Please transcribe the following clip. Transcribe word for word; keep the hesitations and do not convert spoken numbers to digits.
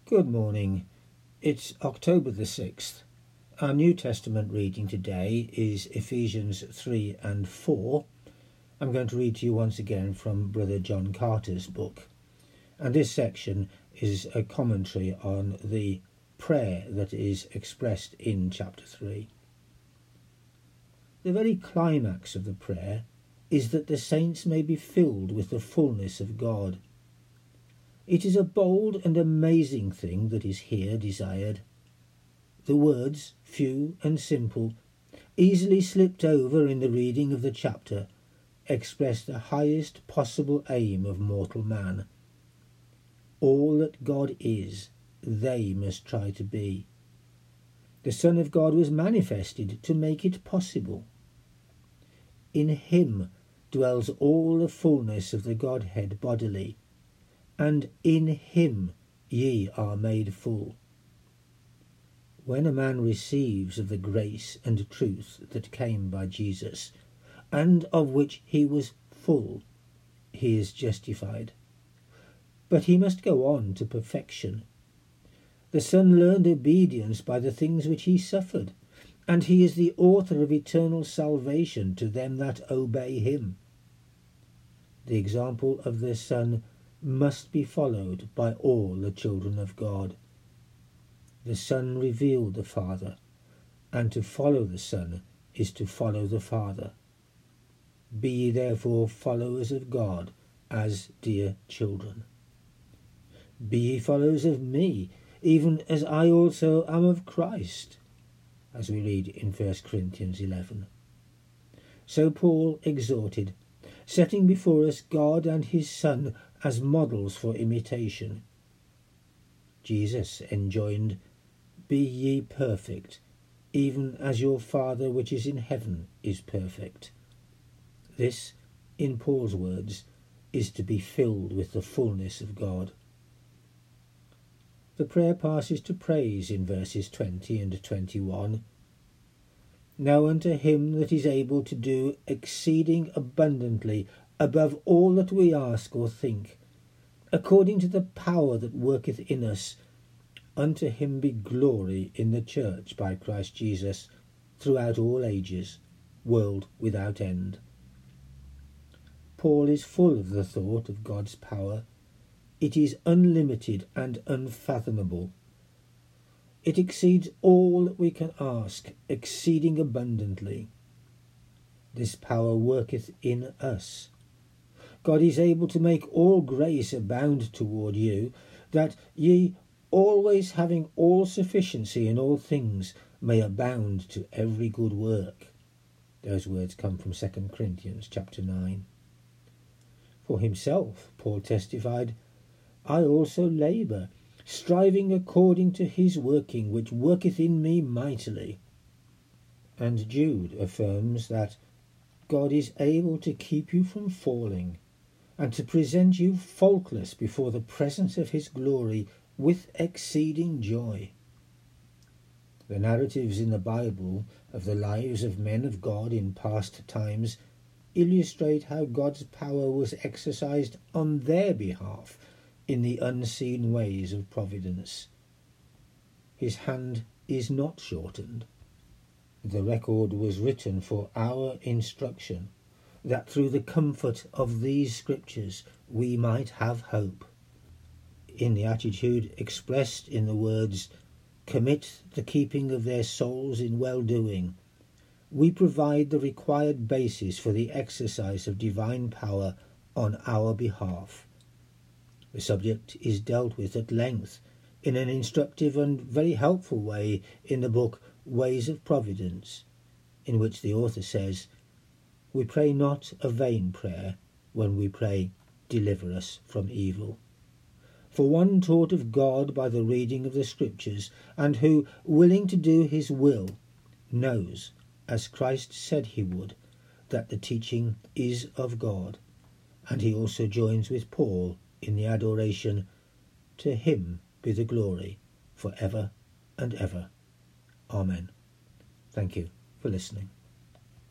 Good morning. It's October the sixth. Our New Testament reading today is Ephesians three and four. I'm going to read to you once again from Brother John Carter's book. And this section is a commentary on the prayer that is expressed in chapter three. The very climax of the prayer is that the saints may be filled with the fullness of God. It is a bold and amazing thing that is here desired. The words, few and simple, easily slipped over in the reading of the chapter, express the highest possible aim of mortal man. All that God is, they must try to be. The Son of God was manifested to make it possible. In him dwells all the fullness of the Godhead bodily, and in him ye are made full. When a man receives of the grace and truth that came by Jesus, and of which he was full, he is justified. But he must go on to perfection. The Son learned obedience by the things which he suffered, and he is the author of eternal salvation to them that obey him. The example of the Son must be followed by all the children of God. The Son revealed the Father, and to follow the Son is to follow the Father. Be ye therefore followers of God as dear children. Be ye followers of me, even as I also am of Christ, as we read in First Corinthians eleven. So Paul exhorted, setting before us God and his Son as models for imitation. Jesus enjoined, Be ye perfect, even as your Father which is in heaven is perfect. This, in Paul's words, is to be filled with the fullness of God. The prayer passes to praise in verses twenty and twenty-one. Now unto him that is able to do exceeding abundantly above all that we ask or think, according to the power that worketh in us, unto him be glory in the church by Christ Jesus throughout all ages, world without end. Paul is full of the thought of God's power. It is unlimited and unfathomable. It exceeds all that we can ask, exceeding abundantly. This power worketh in us. God is able to make all grace abound toward you, that ye, always having all sufficiency in all things, may abound to every good work. Those words come from Second Corinthians chapter nine. For himself, Paul testified, I also labour, striving according to his working, which worketh in me mightily. And Jude affirms that God is able to keep you from falling, and to present you faultless before the presence of his glory with exceeding joy. The narratives in the Bible of the lives of men of God in past times illustrate how God's power was exercised on their behalf in the unseen ways of providence. His hand is not shortened. The record was written for our instruction, that through the comfort of these scriptures we might have hope. In the attitude expressed in the words, commit the keeping of their souls in well-doing, we provide the required basis for the exercise of divine power on our behalf. The subject is dealt with at length in an instructive and very helpful way in the book Ways of Providence, in which the author says, we pray not a vain prayer when we pray, deliver us from evil. For one taught of God by the reading of the Scriptures, and who, willing to do his will, knows, as Christ said he would, that the teaching is of God, and he also joins with Paul in the adoration, to him be the glory for ever and ever. Amen. Thank you for listening.